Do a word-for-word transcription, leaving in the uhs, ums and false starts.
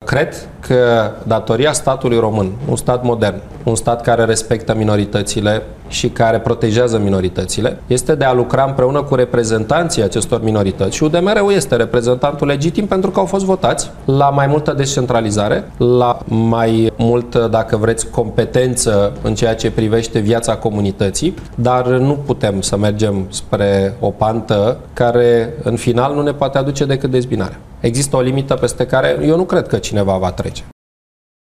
Cred că datoria statului român, un stat modern, un stat care respectă minoritățile și care protejează minoritățile, este de a lucra împreună cu reprezentanții acestor minorități. Și U D M R-ul este reprezentantul legitim pentru că au fost votați la mai multă descentralizare, la mai mult, dacă vreți, competență în ceea ce privește viața comunității, dar nu putem să mergem spre o pantă care în final nu ne poate aduce decât dezbinare. Există o limită peste care eu nu cred că cineva va trece.